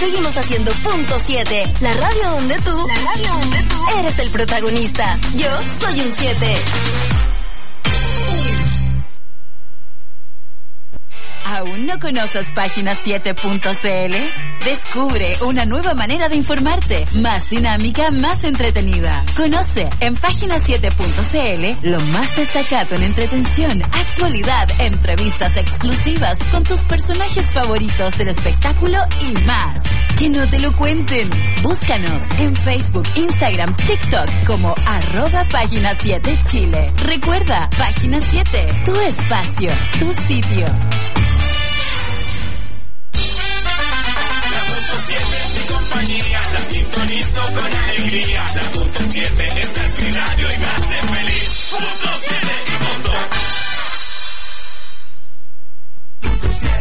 seguimos haciendo Punto 7, la radio donde tú eres el protagonista. Yo soy un 7. ¿Aún no conoces Página7.cl? Descubre una nueva manera de informarte, más dinámica, más entretenida. Conoce en Página7.cl lo más destacado en entretención, actualidad, entrevistas exclusivas con tus personajes favoritos del espectáculo y más. Que no te lo cuenten. Búscanos en Facebook, Instagram, TikTok como @Página7Chile. Recuerda, Página 7, tu espacio, tu sitio. Compañía, la sintonizo con alegría. La Punto 7, esta es mi radio y me hace feliz. Punto 7 y punto. Punto 7.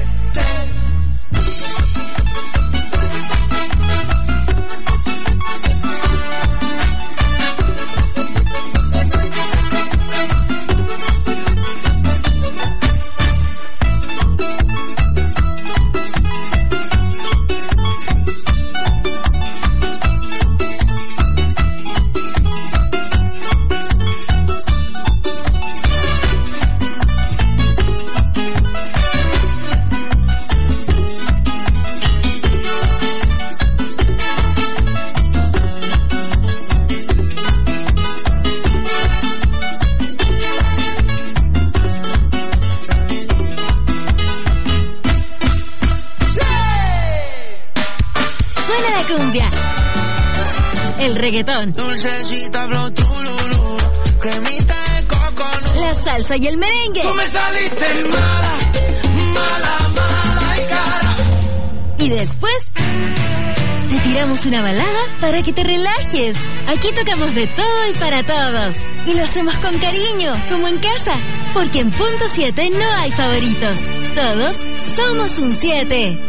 El reggaetón, dulcecita, blotululu, cremita de coconut, la salsa y el merengue. Tú me saliste mala, mala, mala y cara. Y después te tiramos una balada para que te relajes. Aquí tocamos de todo y para todos. Y lo hacemos con cariño, como en casa. Porque en Punto 7 no hay favoritos. Todos somos un 7.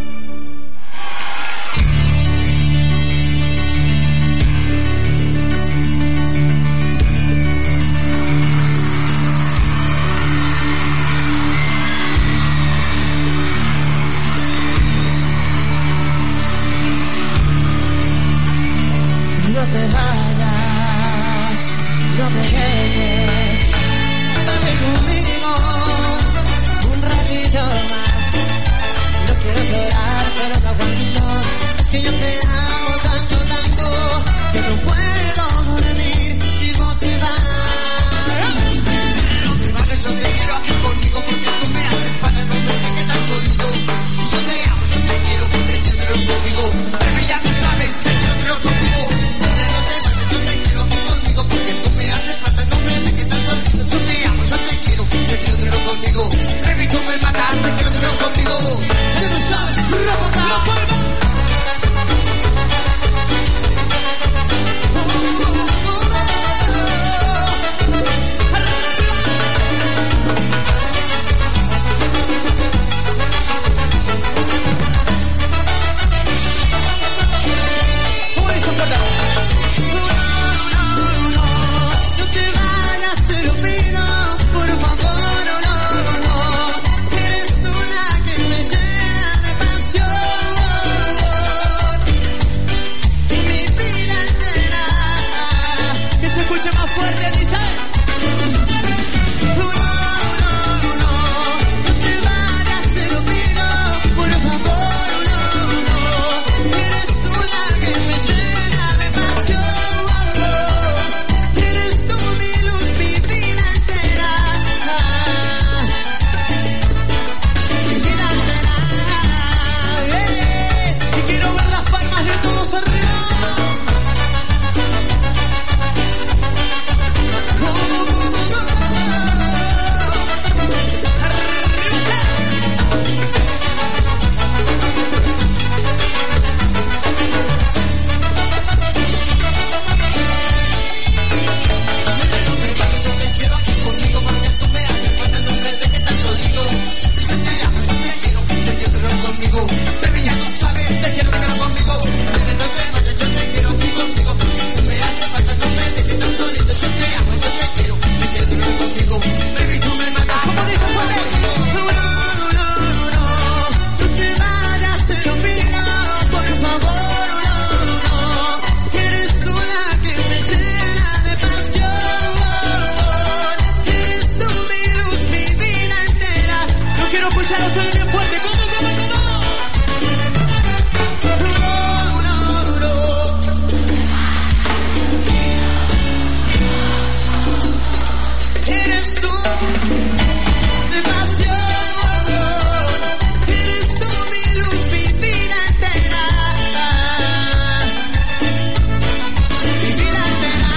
No te vayas, no te quedes, dale conmigo un ratito más. No quiero llorar, pero no aguanto, es que yo te amo tanto, tanto, que no puedo dormir si vos te vas. No te vayas, yo te quiero aquí conmigo, porque tú me haces para no me dejes tan solito. Yo te amo, yo te quiero, porque te quiero conmigo. Baby, ya tú sabes, te quiero conmigo. Porque tú me haces falta, no me dejes tan solito. Yo te amo, yo te quiero conmigo. Baby, tú me matas, te quiero conmigo. Ya tú sabes, Rabata. Eres tú la que me llena. escucharlo ustedes bien fuerte. ¿Cómo? Eres tú, demasiado amor. Eres tú mi luz, mi vida entera. Mi vida entera.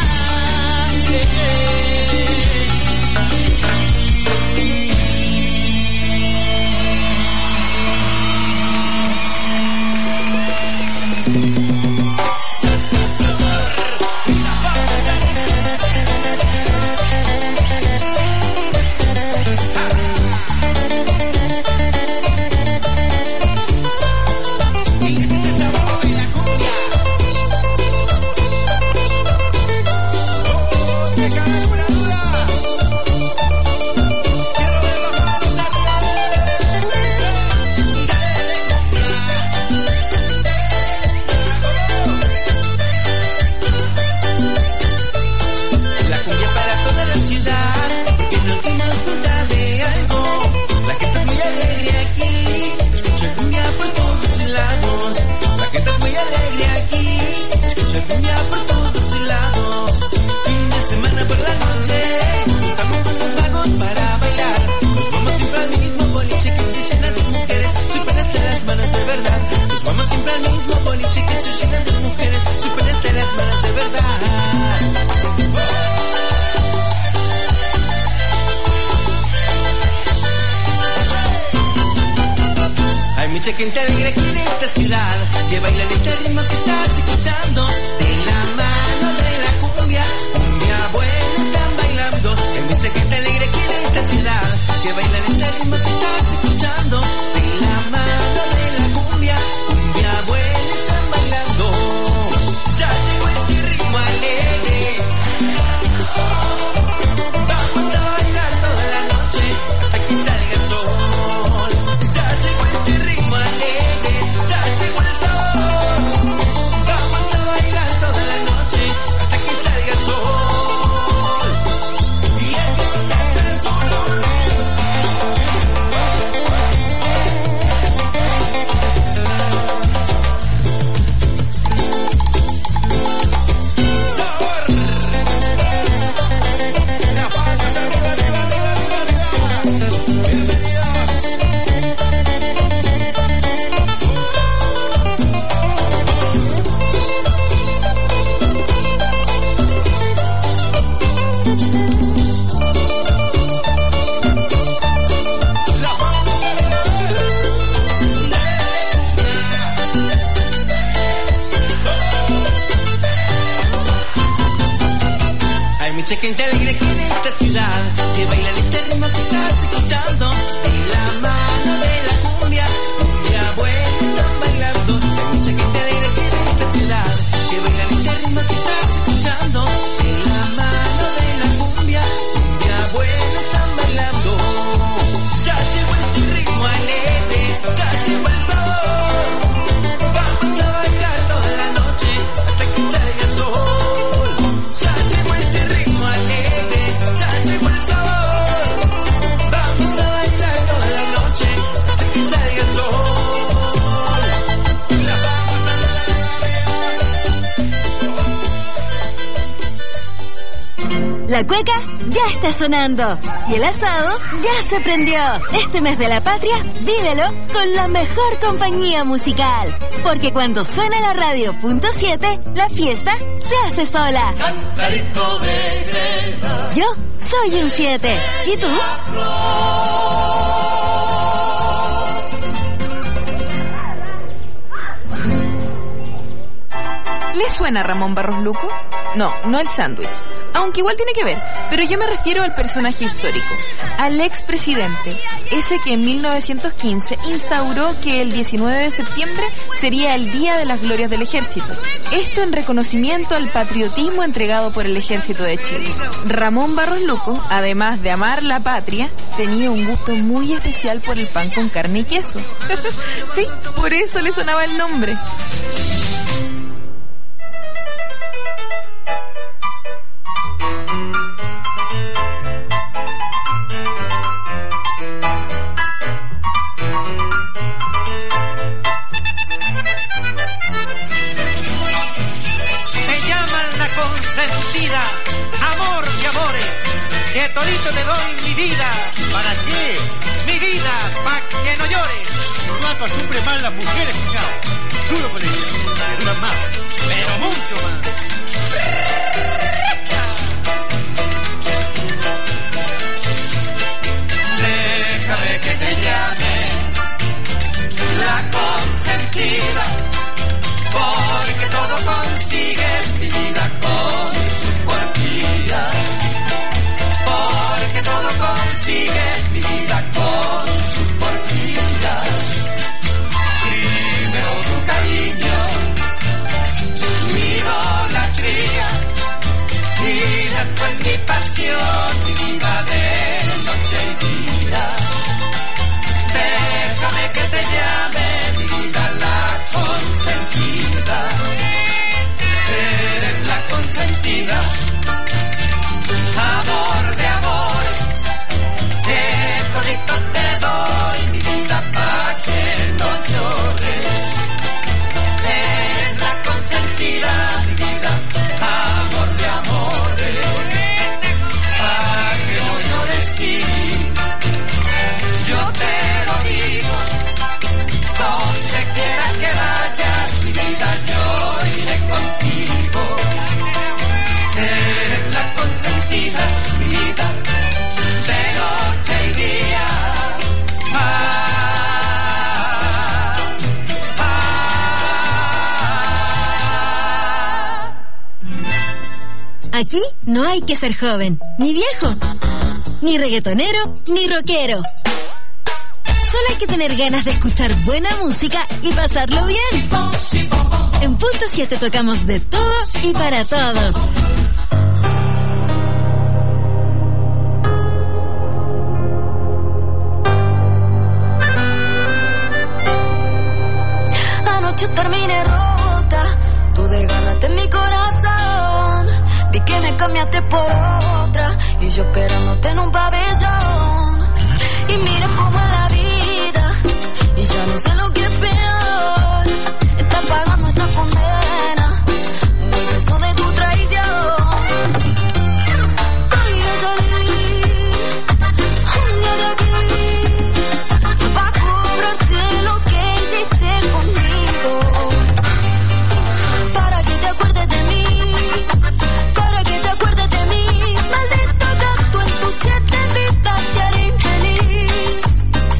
Gente alegre aquí en esta ciudad que baila este ritmo que estás escuchando. De la mano de la cumbia, cumbia buena están bailando. Hay mucha gente alegre aquí en esta ciudad que baila este ritmo que estás escuchando. De la mano de la cumbia, cumbia buena están bailando. Ya llegó este ritmo alegre. Vamos a bailar toda la noche hasta que salga el sol. Ya llegó este ritmo alegre, ya llegó el sol. Vamos a bailar toda la noche hasta que salga el sol. Y empieza el sol. Sabor. La palma arriba, arriba, arriba, arriba, arriba. Bienvenidos. Hay mucha gente alegre aquí en esta ciudad que baila este ritmo que estás escuchando. De la mano de la cumbia, cumbia buena están bailando. Hay mucha gente alegre aquí en esta ciudad que baila este ritmo que estás escuchando. De la mano de la cumbia, cumbia buena están bailando. Ya llegó este ritmo alegre, ya llegó el sabor. Vamos a bailar toda la noche hasta que salga el sol. Ya llegó este ritmo alegre, ya llegó el sabor. Vamos a bailar toda la noche hasta que salga el sol. La vamos a La cueca ya está sonando y el asado ya se prendió. Este mes de la patria, vívelo con la mejor compañía musical. Porque cuando suena la radio .7, la fiesta se hace sola. Cantarito de Greda. Yo soy un 7. ¿Y tú? ¿Le suena Ramón Barros Luco? No, no el sándwich. Aunque igual tiene que ver, pero yo me refiero al personaje histórico, al expresidente, ese que en 1915 instauró que el 19 de septiembre sería el Día de las Glorias del Ejército. Esto en reconocimiento al patriotismo entregado por el Ejército de Chile. Ramón Barros Luco, además de amar la patria, tenía un gusto muy especial por el pan con carne y queso. Sí, por eso le sonaba el nombre. lo sufren más las mujeres, cuñado. Duro con ellas, que duran más, pero mucho más. Déjame que te llame la consentida, porque todo consigues mi vida con tus porfías, porque todo consigues mi vida con tus porfías. Primero tu cariño, mi idolatría, y después mi pasión, mi vida de noche y día. Déjame que te llame mi vida la consentida. Eres la consentida, amor de amor, que todito te doy mi vida pa' que no llores. Eres la consentida, mi vida, amor de amores, pa' que no llores, sí. Yo te lo digo, donde quiera que vayas, mi vida, yo iré contigo. Eres la consentida, mi vida, de noche y día. Aquí no hay que ser joven, ni viejo, ni reggaetonero, ni rockero. Solo hay que tener ganas de escuchar buena música y pasarlo bien. En Punto 7 tocamos de todo y para todos. Anoche terminé rota, tú desganaste mi corazón. Vi que me cambiaste por otra y yo esperándote en un pabellón. Y mira cómo es la vida y ya no sé lo que es peor. Está pagando esta condena, el beso de tu traición. Voy a salir de aquí pa' cobrarte lo que hiciste conmigo, para que te acuerdes de mí, para que te acuerdes de mí. Maldito gato, en tus 7 vidas te haré infeliz.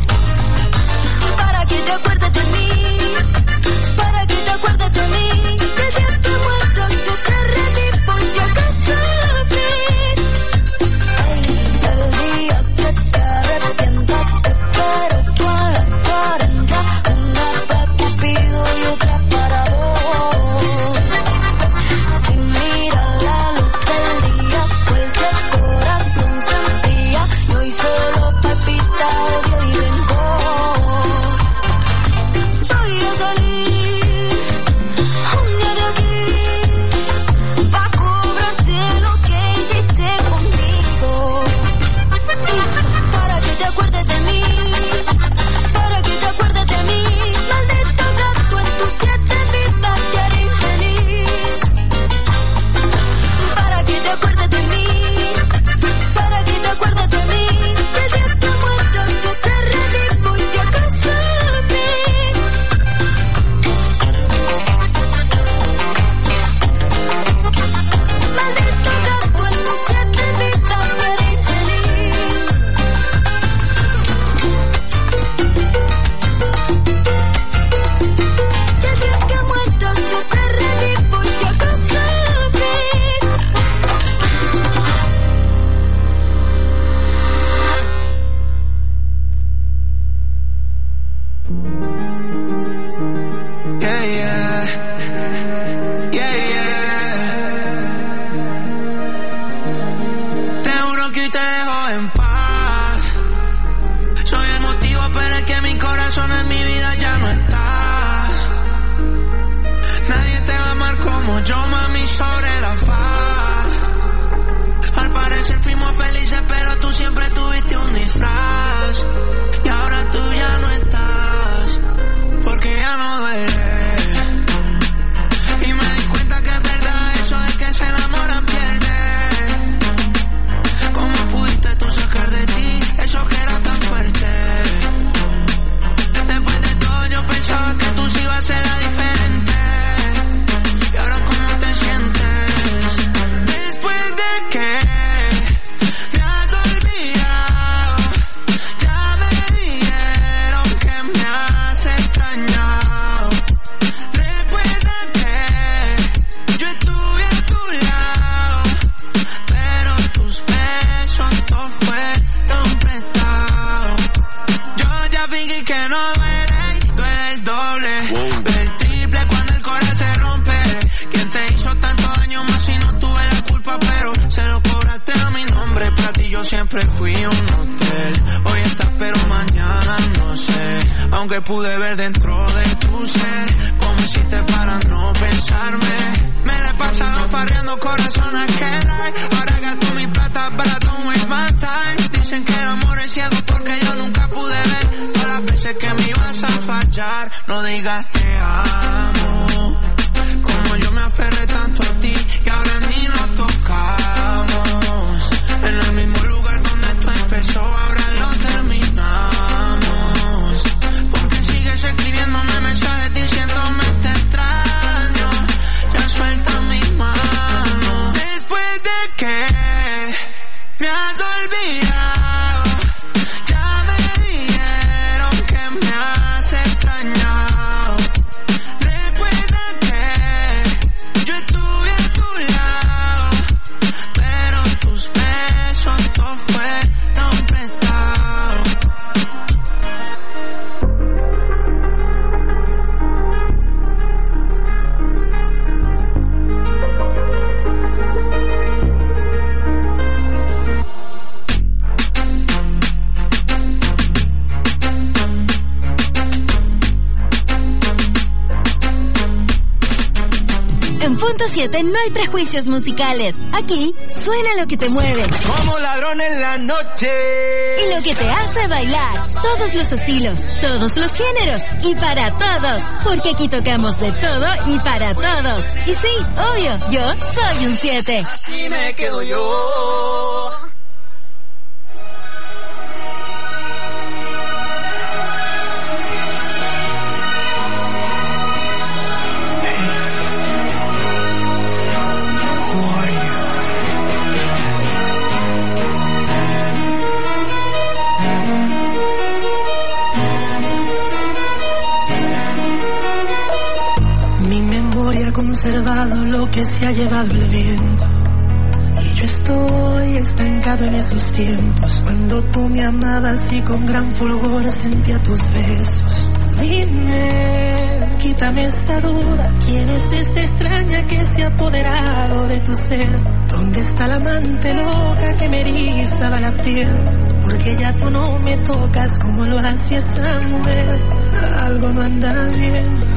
siempre fui a un hotel. Hoy estás pero mañana no sé. Aunque pude ver dentro de tu ser cómo hiciste para no pensarme. Me la he pasado farreando corazón a que like. Ahora gasto mi plata para don't waste my time. Dicen que el amor es ciego porque yo nunca pude ver todas las veces que me ibas a fallar. No digas te amo, como yo me aferré tanto a ti y ahora ni nos tocamos. En el mismo lugar donde esto empezó, ahora lo terminamos. Porque sigues escribiéndome mensajes diciéndome te extraño. Ya suelta mi mano. Después de que me has olvidado, ya me dijeron que me has extrañado. Recuerda que yo estuve a tu lado, pero tus besos todo fue tan prestado. En Punto 7 no hay prejuicios musicales. Aquí suena lo que te mueve. Como ladrón en la noche. Y lo que te hace bailar. Todos los estilos, todos los géneros. Y para todos. Porque aquí tocamos de todo y para todos. Y sí, obvio, yo soy un 7. Así me quedo yo. Conservado lo que se ha llevado el viento, y yo estoy estancado en esos tiempos cuando tú me amabas y con gran fulgor sentía tus besos. Dime, quítame esta duda, ¿quién es esta extraña que se ha apoderado de tu ser? ¿Dónde está la amante loca que me erizaba la piel? Porque ya tú no me tocas como lo hacía esa mujer. Algo no anda bien.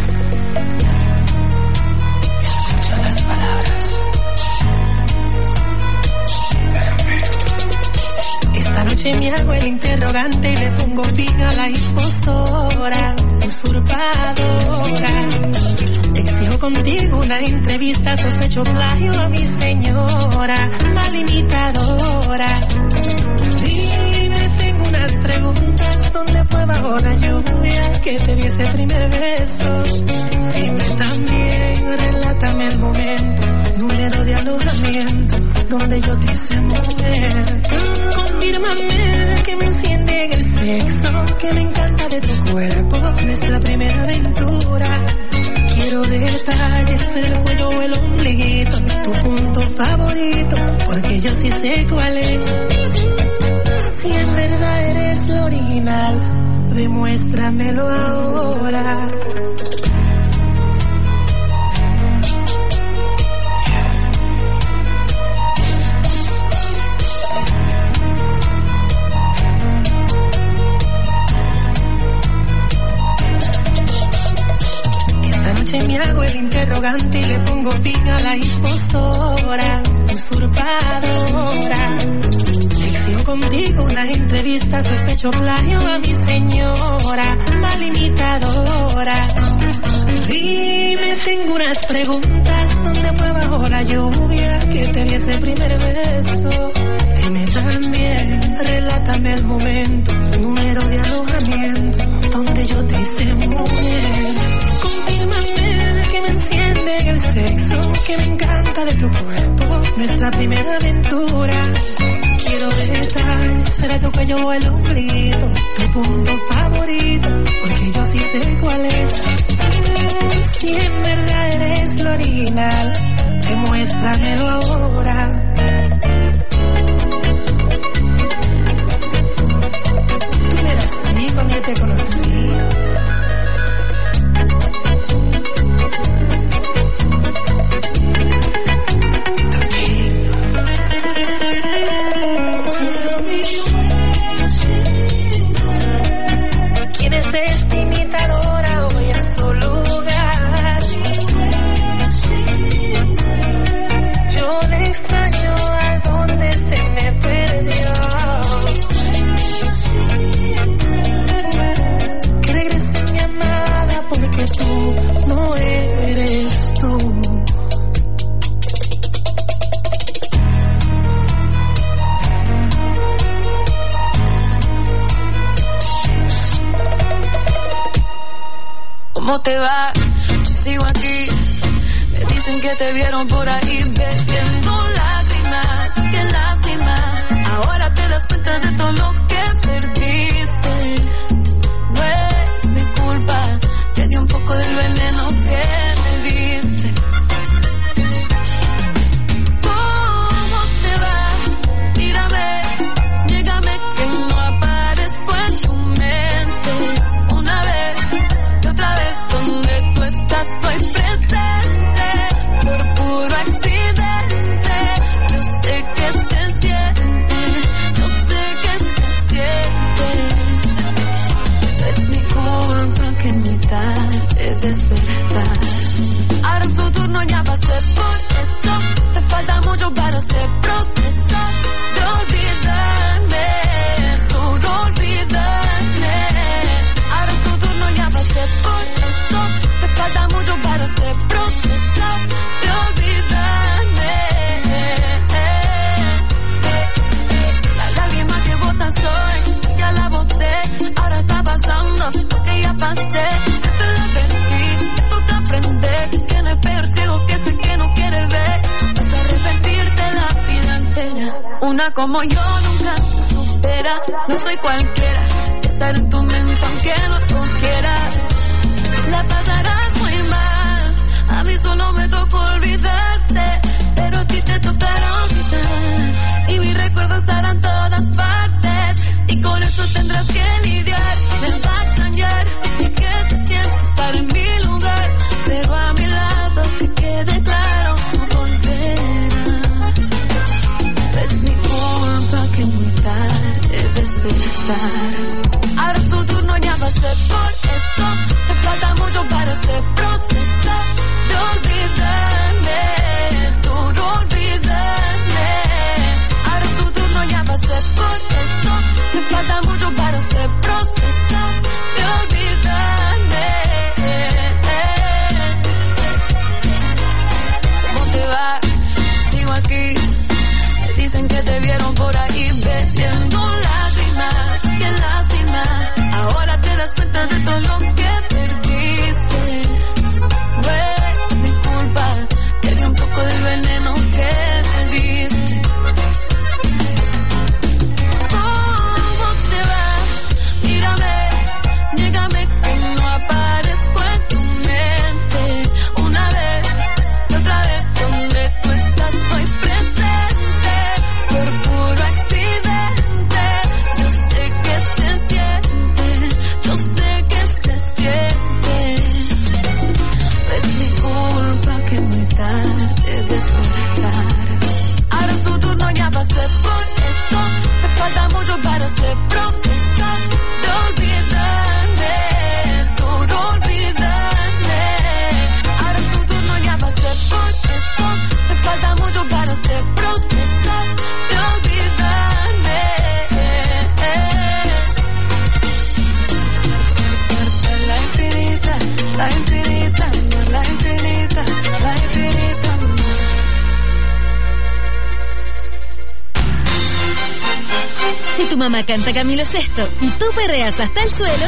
Esta noche me hago el interrogante y le pongo fin a la impostora, usurpadora. Exijo contigo una entrevista, sospecho plagio a mi señora, mal imitadora. Dime, tengo unas preguntas, ¿dónde fue bajo la lluvia que te di ese primer beso? Dime también, relátame el momento, número de alojamiento, donde yo te hice mujer. Confírmame que me enciende en el sexo, que me encanta de tu cuerpo, nuestra primera aventura. Quiero detalles, el cuello o el ombliguito, tu punto favorito, porque yo sí sé cuál es. Si en verdad eres lo original, demuéstramelo ahora. Me hago el interrogante y le pongo fin a la impostora, usurpadora. Exijo contigo una entrevista, sospecho plagio a mi señora, mal imitadora. Dime, tengo unas preguntas, ¿dónde fue bajo la lluvia que te di ese primer beso? Dime también, relátame el momento, número de alojamiento, donde yo te hice mujer. Que me enciende en el sexo, que me encanta de tu cuerpo, nuestra primera aventura. Quiero detalles, será tu cuello o el ombliguito, tu punto favorito, porque yo sí sé cuál es. Si en verdad eres lo original, demuéstramelo ahora. Tú me eras así cuando yo te conocí. ¿Cómo te va? Yo sigo aquí. Me dicen que te vieron por ahí bebiendo lágrimas. Qué lástima. Ahora te das cuenta de todo lo que perdiste. No es mi culpa. Te di un poco del veneno que me diste. ¿Cómo te va? Mírame, llégame que no aparezco en tu mente. Una vez y otra vez donde tú estás estoy presente. Por puro accidente. Yo sé que se siente. Yo sé que se siente. Es mi culpa que muy tarde despertar. Ahora es tu turno, ya pasé por eso. Te falta mucho para hacer proceso de olvidarme, tú no olvidarme. Ahora es tu turno, ya pasé por eso. Te falta mucho para hacer proceso de olvidarme. La lágrima que botas hoy, ya la boté. Ahora está pasando lo que ya pasé. Ya te lo advertí, te toca aprender que no es peor ciego que ese que no quiere ver. Vas a arrepentirte la vida entera. Una como yo nunca se supera. No soy cualquiera, estar en tu mente aunque no tú quieras. La pasarás muy mal. A mí solo me tocó olvidarte, pero a ti te tocará olvidar. Y mis recuerdos estarán en todas partes, y con eso tendrás que lidiar. Me va a extrañar y que se siente estar en mi lugar, pero a mi lado que quede claro, no volverás. Es mi culpa que muy tarde despertarás. Ahora es tu turno, ya pasé por eso. Te falta mucho para hacer proceso de olvidarme, tú no olvidarme. Ahora es tu turno, ya pasé por eso. Te falta mucho para hacer proceso de olvidarme. ¿Cómo te va? Yo sigo aquí. Me dicen que te vieron por ahí bebiendo lágrimas. Qué lástima. Ahora te das cuenta de todo lo que perdiste. No es mi culpa. Te di un poco del veneno que me diste. ¿Cómo te va? Mírame, llégame que no aparezco en tu mente. Una vez y otra vez donde tú estás estoy presente. Por puro accidente. Yo sé que se siente. Yo sé que se siente. Es mi culpa que muy tarde despertar. Ahora es tu turno, ya pasé por eso. Te falta mucho para hacer proceso de olvidarme, tú no olvidarme. Ahora es tu turno, ya pasé por eso. Te falta mucho para hacer proceso de olvidarme. La infinita, la infinita, la infinita, la infinita. Si tu mamá canta Camilo Sesto y tú perreas hasta el suelo,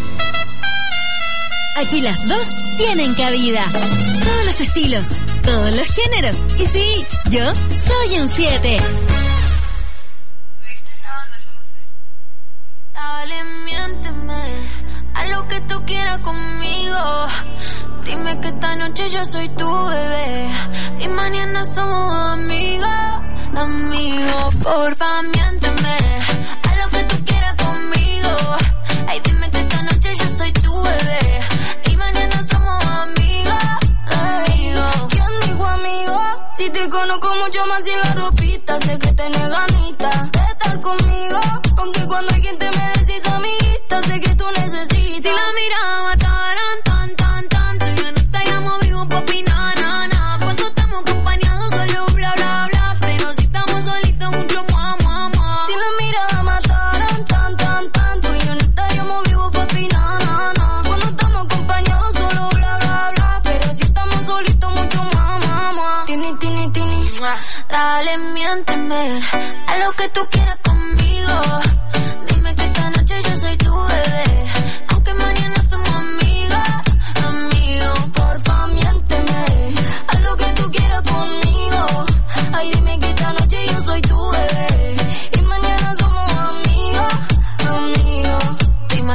aquí las dos tienen cabida. Todos los estilos, todos los géneros. Y sí, yo soy un 7. Dale, miénteme, haz lo que tú quieras conmigo. Dime que esta noche yo soy tu bebé y mañana somos amigos, amigos. Porfa, miénteme, haz lo que tú quieras conmigo. Ay, dime que esta noche yo soy tu bebé y mañana somos amigos, amigos. ¿Quién dijo amigo? Si te conozco mucho más sin la ropita, sé que tenés ganita de estar conmigo. Aunque cuando alguien te me decís amiguita, sé que tú necesitas. Si la mirada mataran tan, tan, tanto, yo no estaríamos vivos pa' opinar, na, na. Cuando estamos acompañados solo bla, bla, bla, pero si estamos solitos mucho más, más, más. Si la mirada mataran tan, tan, tanto, yo no estaríamos vivos pa' opinar, na, na. Cuando estamos acompañados solo bla, bla, bla, pero si estamos solitos mucho más, más, más. Tini, tini, tini, dale, miénteme, haz lo que tú quieras conmigo. Dime que esta noche yo soy tu bebé, aunque mañana somos amigos, amigos.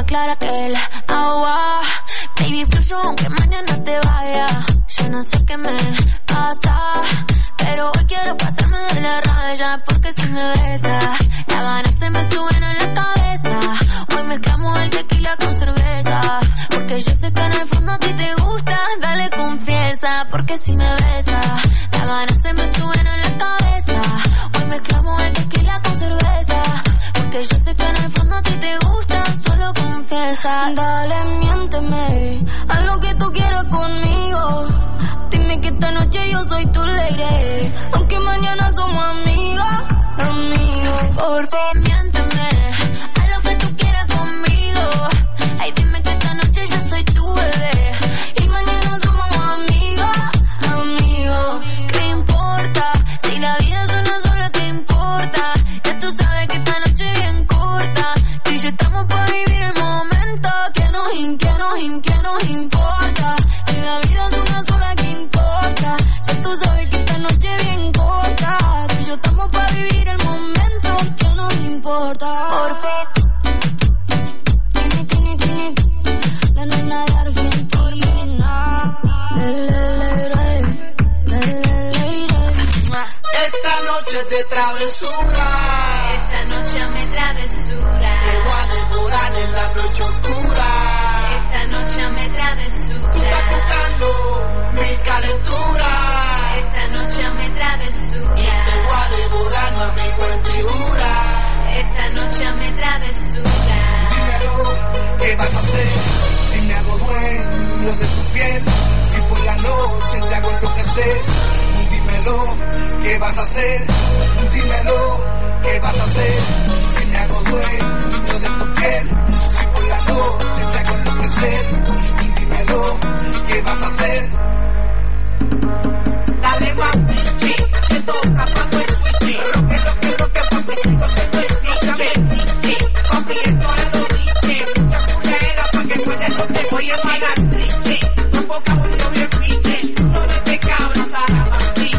clara que el agua. Baby, fluyo aunque mañana te vaya. Yo no sé qué me pasa, pero hoy quiero pasarme de la raya. Porque si me besas, las ganas se me suben a la cabeza. Hoy mezclamos el tequila con cerveza. Porque yo sé que en el fondo a ti te gusta. Dale, confiesa. Porque si me besas, las ganas se me suben a la cabeza. Hoy mezclamos el tequila con cerveza. Porque yo sé que en el fondo a ti te gusta. Solo confiesa. Dale, miénteme, haz lo que tú quieras conmigo. Dime que esta noche yo soy tu lady, aunque mañana somos amigas, amigos. Por favor, miénteme, haz lo que tú quieras conmigo. Ay, dime que esta noche yo soy tu bebé y mañana somos amigas, amigos. ¿Qué importa? Si la vida es una sola, ¿qué importa? Ya tú sabes que esta noche es bien corta. Tú y yo estamos para vivir el momento. Que nos importa? Si la vida es una sola, ¿qué importa? Ya tú sabes que esta noche es bien corta. Tú y yo estamos para vivir el momento. Que nos importa? Por favor. La nena de Argentina. Esta noche es de travesura. Esta noche me travesura. Te voy a devorar en la noche oscura. Esta noche me travesura. Tú estás buscando mi calentura. Esta noche me travesura. Y te voy a devorar, mami, cuentijura. Esta noche me travesura. Dímelo, ¿qué vas a hacer? Si me hago dueño de tu piel, si por la noche te hago enloquecer. Dímelo, ¿qué vas a hacer? Dímelo, ¿qué vas a hacer? Si me hago dueño de tu piel, si por la noche te hago enloquecer. Dímelo, ¿qué vas a hacer? Dale más, sí, te toca cuando el switch. Roque, papi, sigo siendo el DJ. Sí, papi, esto es lo DJ. Mucha culera pa' que tú no te voy a pagar. Sí, tu boca un bien pinche. No me te cabras, Sara.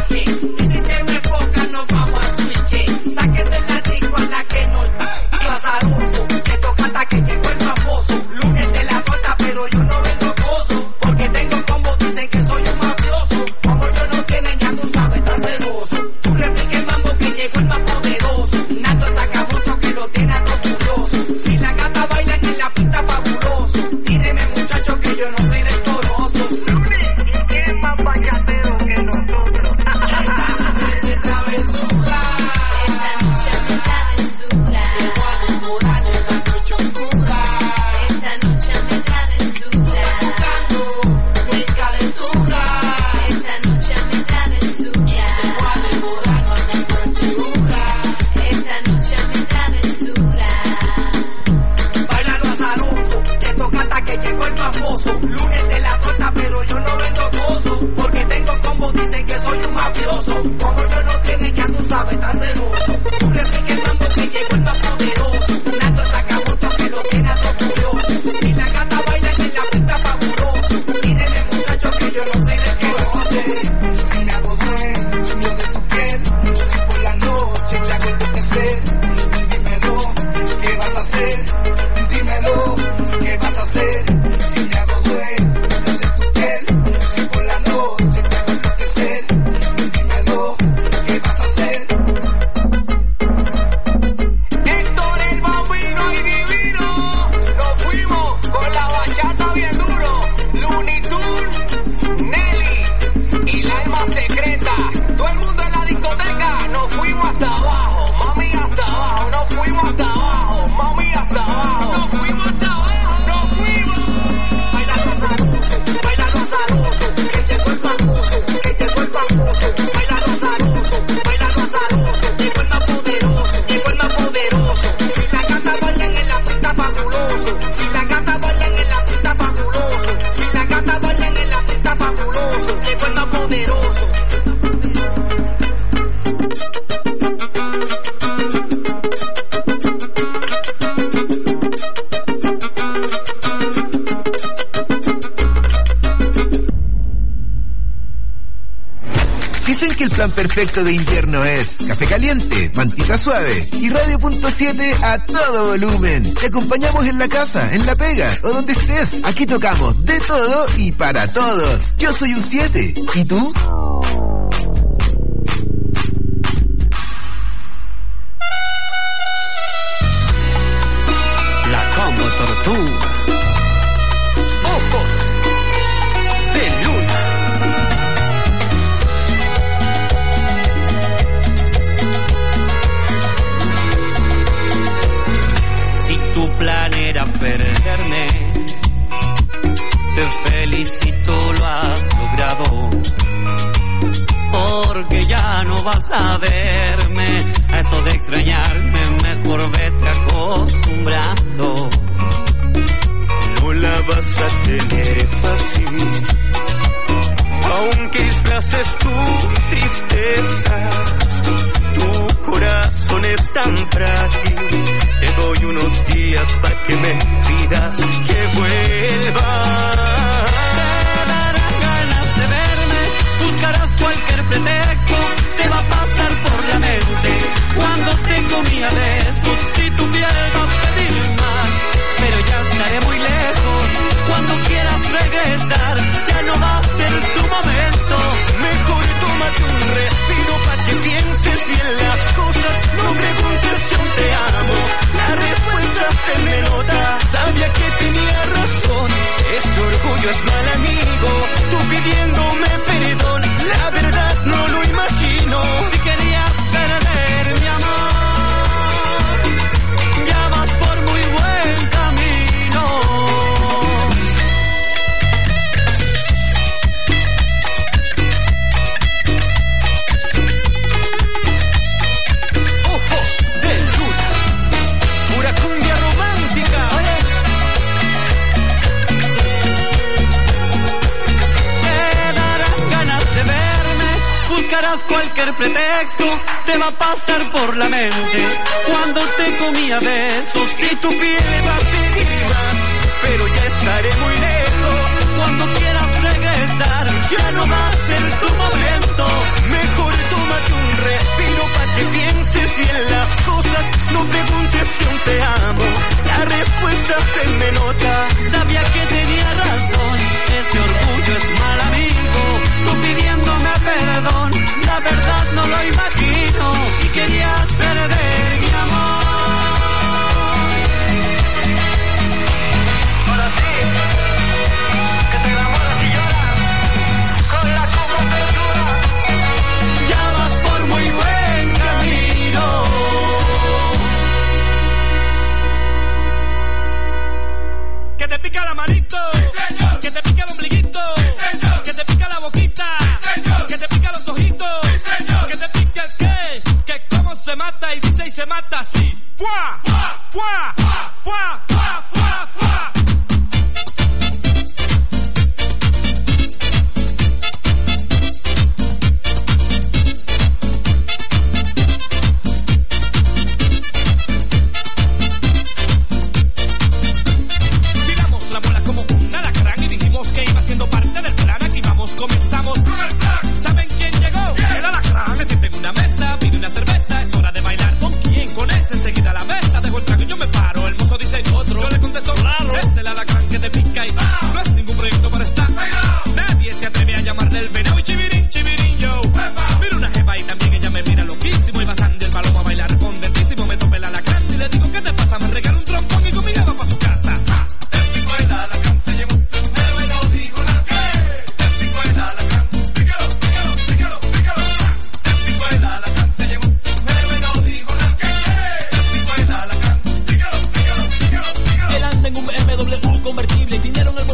Sáquete la disco a la que no pasaroso. Que toca hasta que llegó el famoso. Lunes de la torta, pero yo no vendo gozo. Porque tengo como dicen que soy un mafioso. Como yo no tienen, ya tú sabes, tan celoso. Tú replique el mambo que llegó el más poderoso. Nato saca otro que lo tiene a todo curioso. Si la gata bailan en la pista fabuloso. Tíreme muchacho que yo no soy rencoroso. ¿Quién es más bachatero que nosotros? De travesura. Lunes de la torta, pero yo no vendo gozo. Porque tengo combo, dicen que soy un mafioso. Como yo no tienen, ya tú sabes, tan celoso. Tú replique el mambo que llegó el más poderoso. Nato saca otro que lo tiene a todo curioso. Si la gata baila en la pista fabuloso. Mírenme muchachos que yo no sé de qué vas a hacer. Si me hago dueño de tu piel, si por la noche te hago enloquecer. Dímelo, ¿qué vas a hacer? Dímelo, ¿qué vas a hacer? Si me hago dueño de que el plan perfecto de invierno es café caliente, mantita suave y Radio.7 a todo volumen. Te acompañamos en la casa, en la pega o donde estés. Aquí tocamos de todo y para todos. Yo soy un 7. ¿Y tú? La Combo Tortuga. Ojos de luna. Si tu plan era perderme, te felicito, lo has logrado. Porque ya no vas a verme, a eso de extrañarme, mejor vete acostumbrando. No la vas a tener fácil, aunque disfraces tu tristeza. Tu corazón es tan frágil, te doy unos días para que me pidas que vuelva. Te darán ganas de verme, buscarás cualquier pretexto, te va a pasar por la mente cuando te comí a besos. Si tu piel va a pedir más, pero ya estaré muy lejos. Cuando quieras regresar, ya no va a ser tu momento. Mejor tómate un respiro para que pienses bien las cosas. No preguntes si aún te amo, la respuesta se me nota. Sabía que tenía razón, ese orgullo es mal amigo. Tú pidiéndome perdón, la verdad no lo imagino. Si querías perder mi amor, ya vas por muy buen camino. Ojos de luna, pura cumbia romántica. Te darán ganas de verme, buscarás cualquier pretexto, te va a pasar por la mente cuando te comí a besos. Si tu piel va a pedir más, pero ya estaré muy lejos. Cuando quieras regresar, ya no va a ser tu momento. Mejor tómate un respiro para que pienses bien las cosas. No preguntes si aún te amo, la respuesta se me nota. Sabía que tenía razón, ese orgullo es mal amigo. Tú pidiéndome perdón, la verdad no lo imagino. Si querías perder mi amor, para ti, que te enamoras y lloras con la Combo Tortuga. ya vas por muy buen camino. Que te pica la manito, señor. Que te pica el ombliguito, señor. Que te pica la boquita, señor. Que te pica los ojitos, señor. Que te pica el qué, que cómo se mata y dice y se mata así. ¡Fua! ¡Fua! ¡Fua! ¡Fua! ¡Fua! ¡Fua! Tiramos la bola como un alacrán y dijimos que iba siendo parte del plan. Aquí vamos, comenzamos. ¿Saben quién llegó? El alacrán. Se siente en una mesa, pide una cerveza. Es hora de bailar. ¿Con quién? Con ese. Enseguida a la mesa, dejo el trago y yo me paro. El mozo dice otro. Yo le contesto, claro. Es el alacrán que te pica y no es ningún proyecto para estar. Nadie se atreve a llamarle el venado y chivirín, chivirín, yo. Mira una jefa y también ella me mira loquísimo. Y pasando el palomo a bailar contentísimo. Me tope el alacrán y le digo, ¿qué te pasa? Me regala un trompón y conmigo va para su casa. El pico el alacrán se llevó, pero me lo dijo la que. El pico el alacrán, pícalo, pícalo, pícalo, pícalo. El pico el alacrán se llevó, pero me lo dijo la que. El pico el alacrán, pícalo, pícalo, pícalo, pícalo. Él anda en un BMW convertible y dinero en el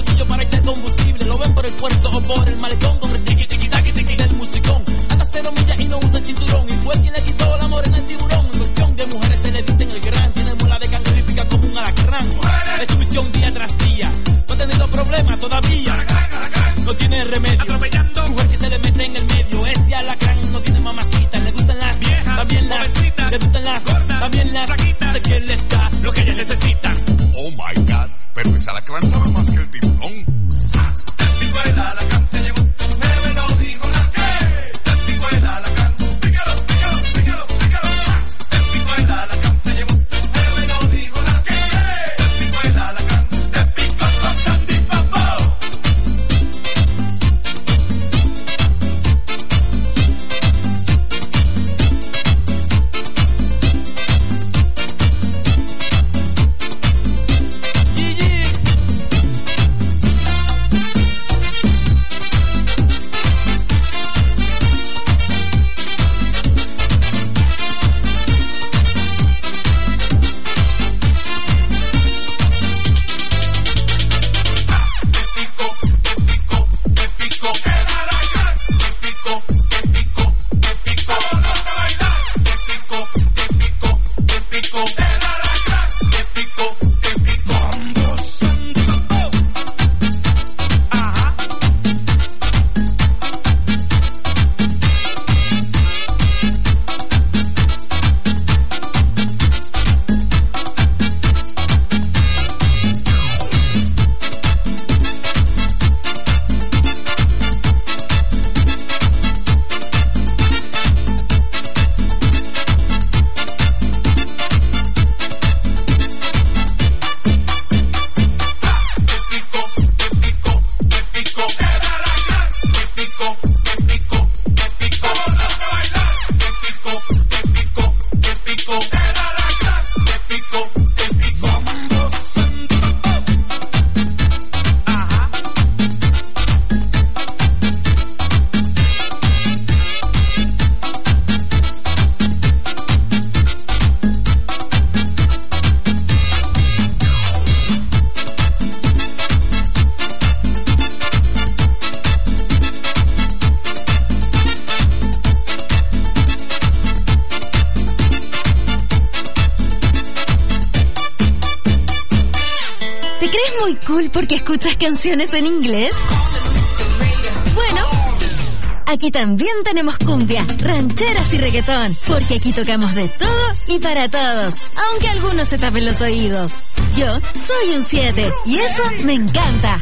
muy cool porque escuchas canciones en inglés? Bueno, aquí también tenemos cumbia, rancheras y reggaetón, porque aquí tocamos de todo y para todos, aunque algunos se tapen los oídos. Yo soy un 7 y eso me encanta.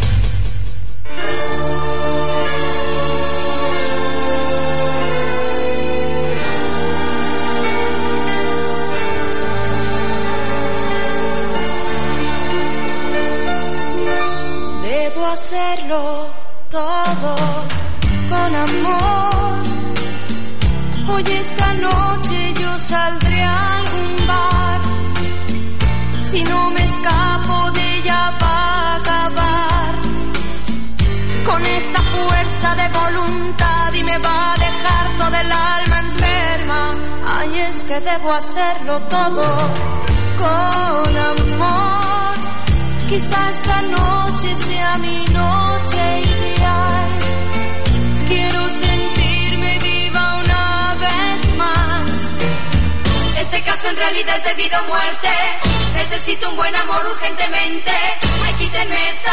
Debo hacerlo todo con amor. Hoy esta noche yo saldré a algún bar. Si no me escapo de ella va a acabar con esta fuerza de voluntad y me va a dejar toda el alma enferma. Ay, es que debo hacerlo todo con amor. Quizá esta noche sea mi noche ideal. Quiero sentirme viva una vez más. Este caso en realidad es de vida o muerte. Necesito un buen amor urgentemente. Ay, quítenme esta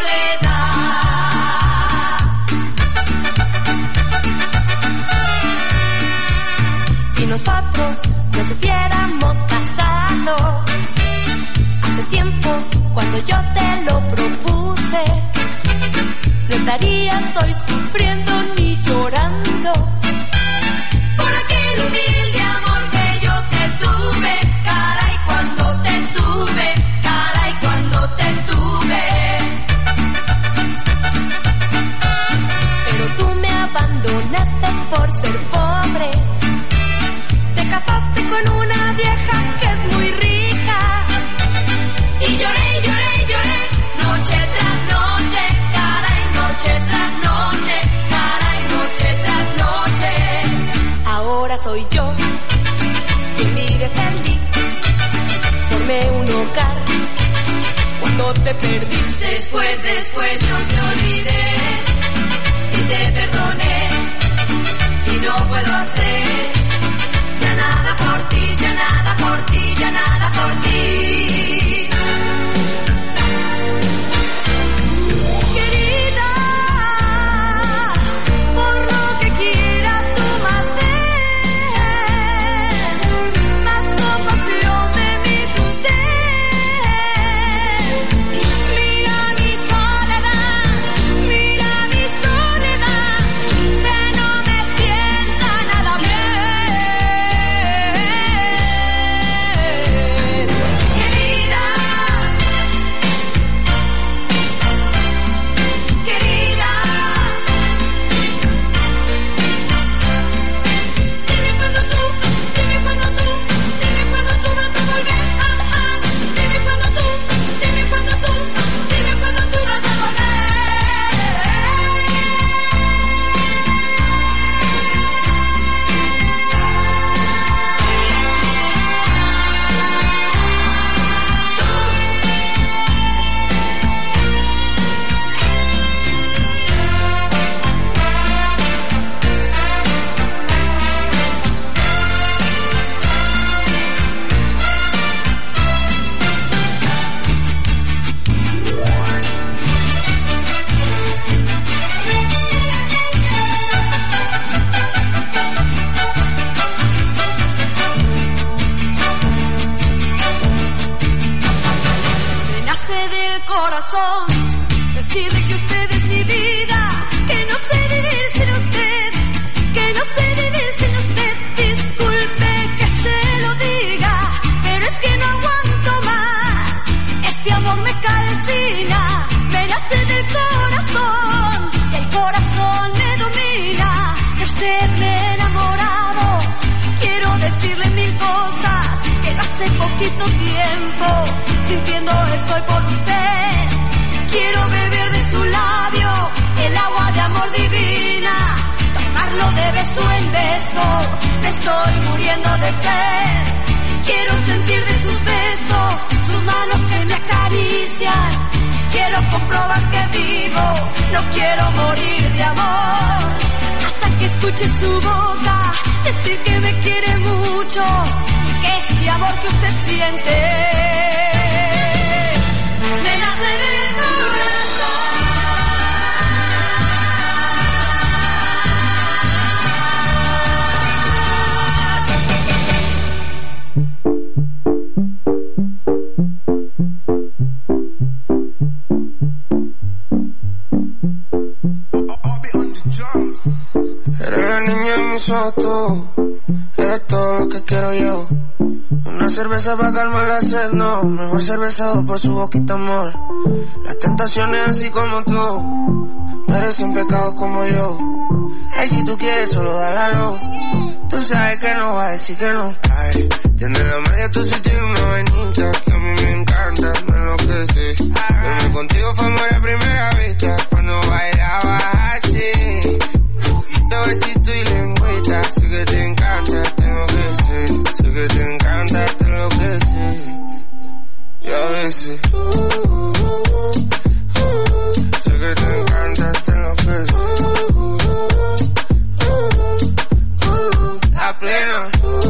soledad. Si nosotros nos hubiéramos casado hace tiempo, cuando yo te lo propuse, no estarías hoy sufriendo ni llorando por aquel humilde amor que yo te tuve. Caray, cuando te tuve, caray, cuando te tuve. Pero tú me abandonaste por ser pobre. Te casaste con una vieja que es muy rica. Y lloré, lloré, lloré, noche tras noche, caray, noche tras noche, caray, noche tras noche. Ahora soy yo quien vive feliz. Formé un hogar cuando te perdí. Después yo te olvidé y te perdoné. Y no puedo hacer ya nada por ti, ya nada por ti, ya nada por ti. Decirle que usted es mi vida, que no sé vivir sin usted, que no sé vivir sin usted. Disculpe que se lo diga, pero es que no aguanto más. Este amor me calcina, me nace del corazón y el corazón me domina. De usted me he enamorado, quiero decirle mil cosas que hace poquito tiempo sintiendo estoy por usted. Quiero beber de su labio el agua de amor divina, tomarlo de beso en beso, me estoy muriendo de sed. Quiero sentir de sus besos, sus manos que me acarician. Quiero comprobar que vivo, no quiero morir de amor. Hasta que escuche su boca decir que me quiere mucho y que este amor que usted siente me nace del corazón. Eres la niña en mis ojos, eres todo lo que quiero yo. Una cerveza para calmar la sed, no. Mejor cervezado por su boquita, amor. Las tentaciones así como tú merecen pecados como yo. Ay, si tú quieres solo dálalo. Tú sabes que no vas a decir que no. Ay, tienes la media, tú sí tienes una vainita que a mí me encanta, me enloquece. Verme contigo fue amor a primera vista, cuando bailabas así. Besito y lengüita, sé que te encanta, tengo que ser. Sé que te encanta, te lo que sé. Y a veces sé que te encanta, te lo que sé. La plena.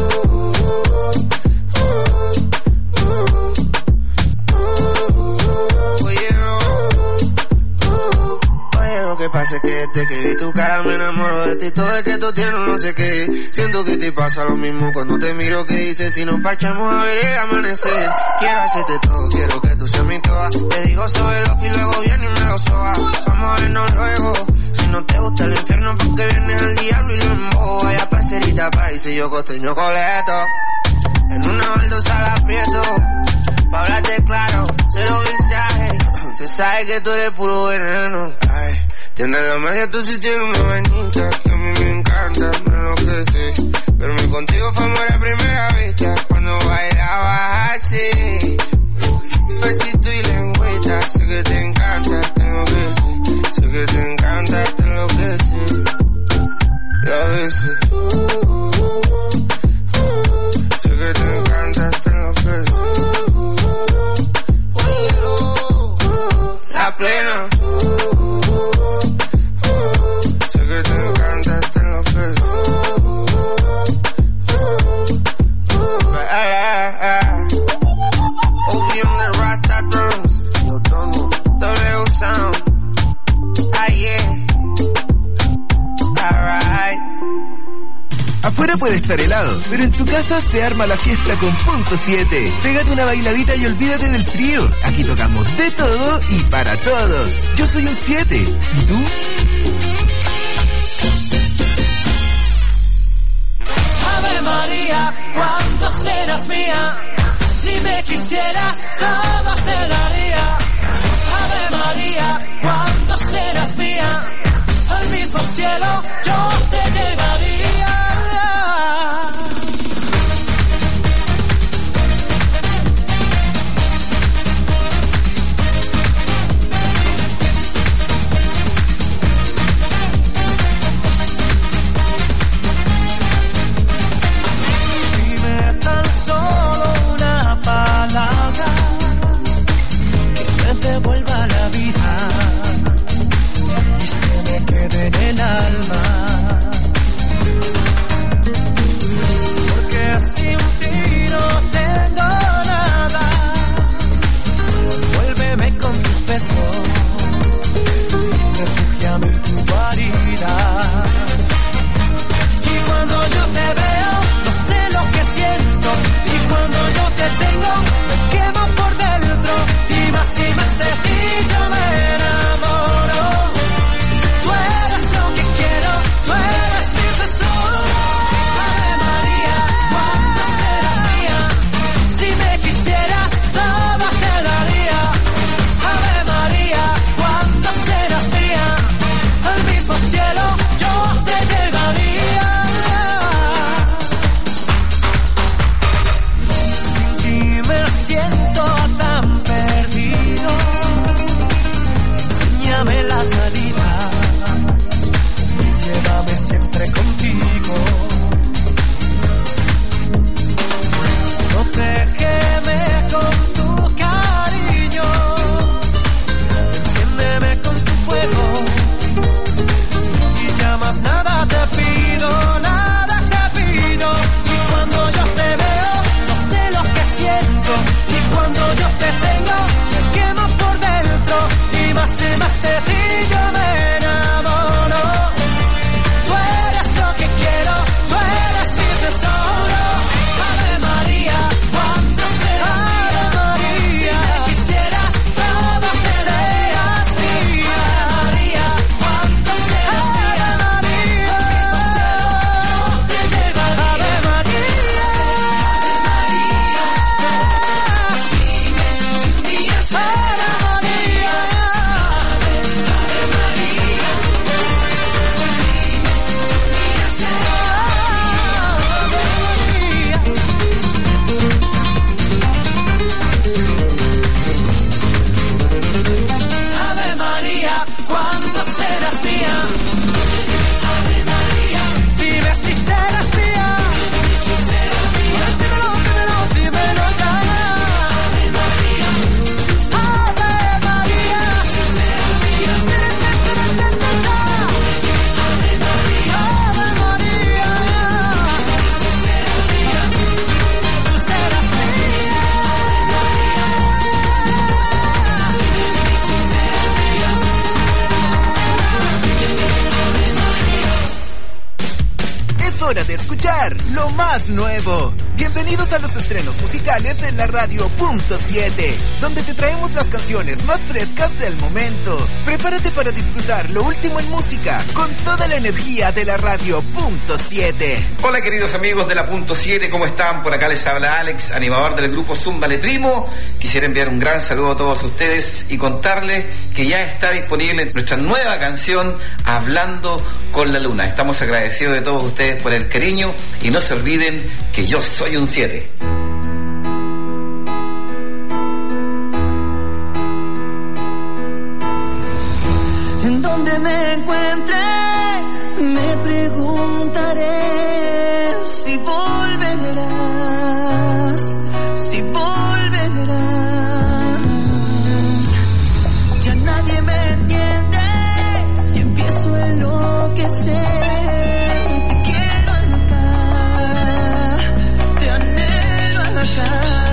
Lo que pasa es que desde que vi tu cara me enamoro de ti. Todo es que tú tienes no sé qué. Siento que te pasa lo mismo cuando te miro. Que dices si nos parchamos a ver el amanecer. Quiero hacerte todo, quiero que tú seas mi toa. Te digo sobre los y luego viene y me lo soba. Vamos a vernos luego. Si no te gusta el infierno porque vienes al diablo y lo embobo. Vaya parcerita país y yo costeño coleto. En una baldosa la aprieto. Pa' hablarte claro, cero visaje. Se sabe que tú eres puro veneno. Ay, tienes la magia, tú sí tienes una vainita que a mí me encanta, me enloquece. Verme contigo fue amor a primera vista, cuando bailabas así. Besito y lengüita, sé que te encanta, tengo que ser. Sé que te encanta, te enloquece. Y a veces sé que te encanta, te enloquece. La plena. Sé que te encanta, te enloquece. Opium de Rasta Drums. Yo tomo W Sound. Ah, yeah. Alright. Afuera puede estar helado, pero en tu casa se arma la fiesta con Punto 7. Pégate una bailadita y olvídate del frío. Aquí tocamos de todo y para todos. Yo soy un 7. ¿Y tú? Ave María, ¿cuánto serás mía? Si me quisieras, todo te daría. Ave María, ¿cuánto serás mía? Al mismo cielo yo te llevaría. Dime tan solo una palabra que me devuelva la vida y se me quede en el alma. Porque sin ti no tengo nada. Vuélveme con tus besos, refúgiame en tu guarida. Y cuando yo te veo, no sé lo que siento. Y cuando yo te tengo, me quemo por dentro. Y más de ti yo me enamoro. Tú eres lo que quiero, tú eres mi tesoro. Ave María, ¿cuánto serás mía? Si me quisieras, todo te daría. Ave María, ¿cuánto serás mía? Al mismo cielo yo te llevaría. Sin ti me siento tan perdido. Enséñame la salida, llévame siempre contigo. Protégeme con tu cariño, enciéndeme con tu fuego. Y ya más nada te pido, nada te pido. Y cuando yo te veo, no sé lo que siento. Y cuando yo te tengo, me quemo de ti yo me enamoro. Tú eres lo que quiero, tú eres mi tesoro. Ave María, ¿cuándo serás mía? María, si me quisieras todo que seas mía. Ave María, ¿cuándo serás mía? María, yo te llevaré. Ave María, dime si un día será María. Ave María, dime si un día será Ave María, ¿cuándo serás mía? Ave María, dime si serás mía. Si serás mía, dímelo, dímelo, dímelo ya. Ave María, Ave María, si serás mía. Ave María, Ave María, si serás mía. Tú serás mía. Si serás mía. Es hora de escuchar lo más nuevo. Bienvenidos a los estrenos musicales de la Radio Punto 7, donde te traemos las canciones más frescas del momento. Prepárate para disfrutar lo último en música con toda la energía de la Radio Punto 7. Hola queridos amigos de la Punto 7, ¿cómo están? Por acá les habla Alex, animador del grupo Zúmbale Primo. Quisiera enviar un gran saludo a todos ustedes y contarles que ya está disponible nuestra nueva canción Hablando con la Luna. Estamos agradecidos de todos ustedes por el cariño y no se olviden que yo soy un 7. En donde me encuentre, me preguntaré si volverás, si volverás. Ya nadie me entiende y empiezo a enloquecer. Te quiero acá, te anhelo acá.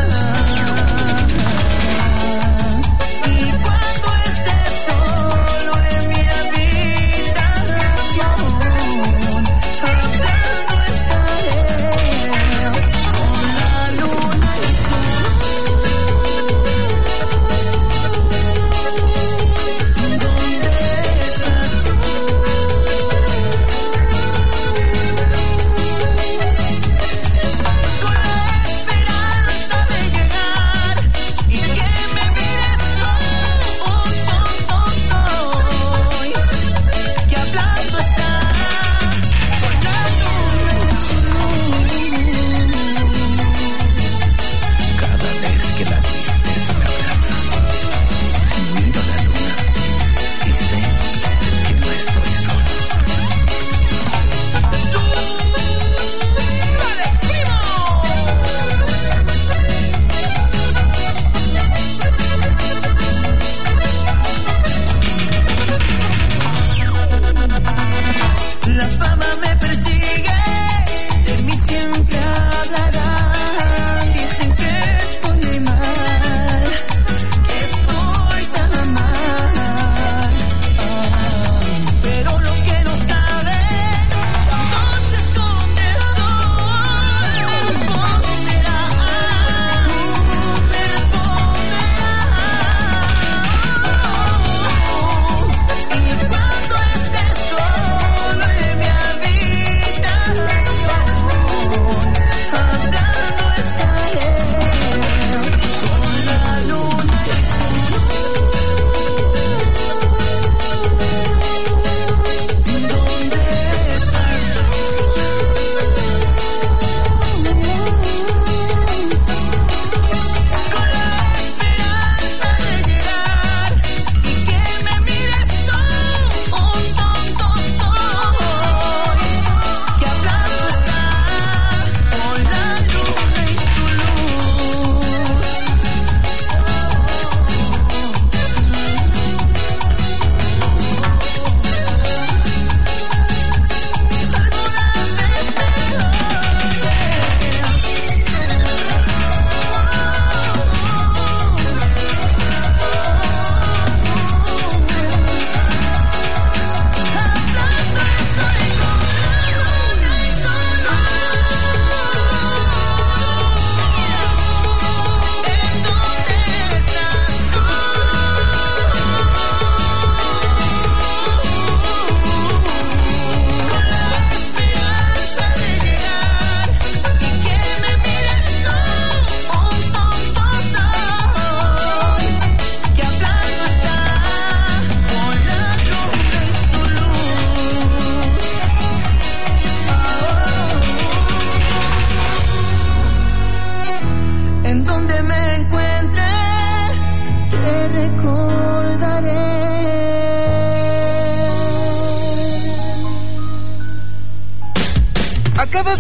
Y cuando estés solo en mi habitación, hablando estaré con la luna y sol. ¿Dónde estás tú?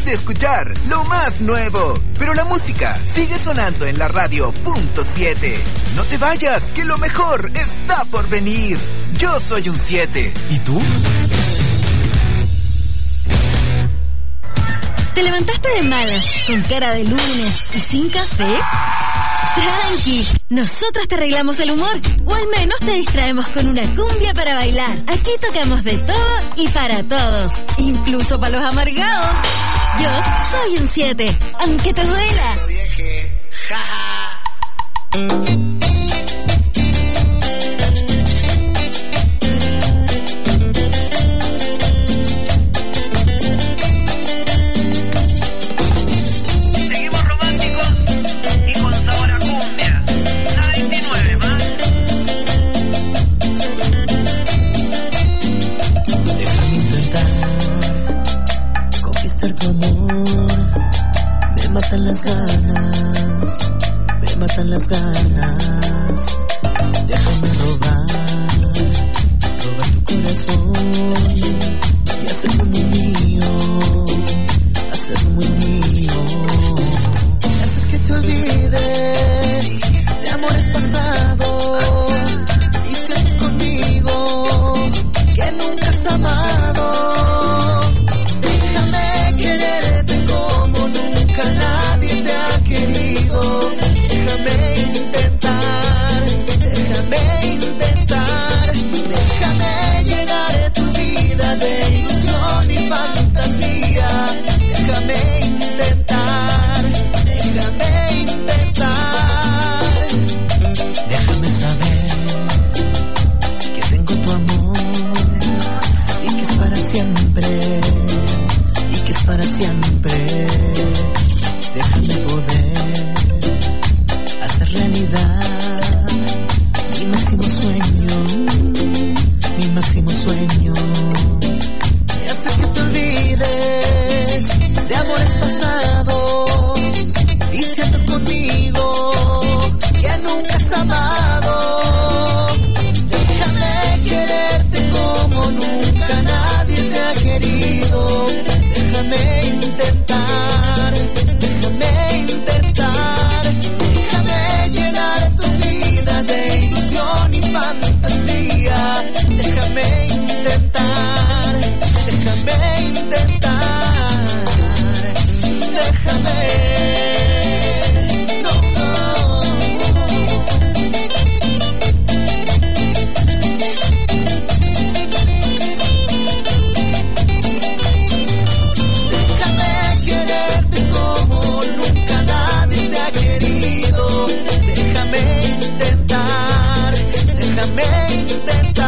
de escuchar lo más nuevo. Pero la música sigue sonando en la radio .7. No te vayas, que lo mejor está por venir. Yo soy un 7. ¿Y tú? ¿Te levantaste de malas, con cara de lunes y sin café? Tranqui, nosotros te arreglamos el humor, o al menos te distraemos con una cumbia para bailar. Aquí tocamos de todo y para todos, incluso para los amargados. Yo soy un 7, aunque te duela. Tu amor, me matan las ganas, me matan las ganas. Déjame robar tu corazón y hacerlo muy mío, hacerlo muy mío. Hacer que te olvides de amores pasados y sientes conmigo que nunca has amado. Nadie te ha querido. Déjame intentar, déjame llenar tu vida de ilusión y fantasía. Déjame intentar, déjame saber que tengo tu amor y que es para siempre, y que es para siempre. Déjame poder hacer realidad mi máximo sueño, y hacer que te olvides de amores pasados y sientas conmigo que nunca has amado. Déjame quererte como nunca nadie te ha querido. Déjame intentar, déjame llenar tu vida de ilusión y fantasía. Déjame intentar, déjame intentar.